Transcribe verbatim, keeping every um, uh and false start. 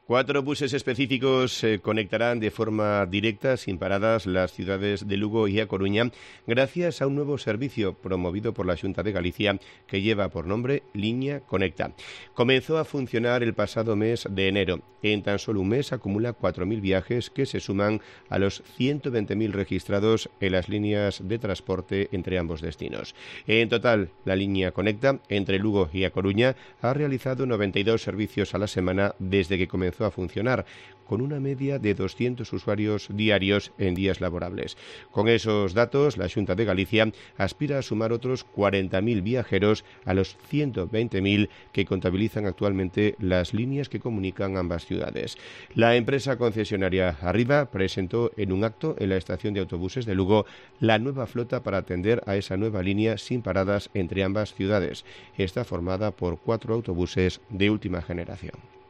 Cuatro buses específicos eh, conectarán de forma directa, sin paradas, las ciudades de Lugo y A Coruña, gracias a un nuevo servicio promovido por la Xunta de Galicia que lleva por nombre Liña Conecta. Comenzó a funcionar el pasado mes de enero. En tan solo un mes acumula cuatro mil viajes que se suman a los ciento veinte mil registrados en las líneas de transporte entre ambos destinos. En total, la Liña Conecta entre Lugo y A Coruña ha realizado noventa y dos servicios a la semana desde que comenzó a funcionar, con una media de doscientos usuarios diarios en días laborables. Con esos datos, la Xunta de Galicia aspira a sumar otros cuarenta mil viajeros a los ciento veinte mil que contabilizan actualmente las líneas que comunican ambas ciudades. La empresa concesionaria Arriba presentó en un acto en la estación de autobuses de Lugo la nueva flota para atender a esa nueva línea sin paradas entre ambas ciudades. Está formada por cuatro autobuses de última generación.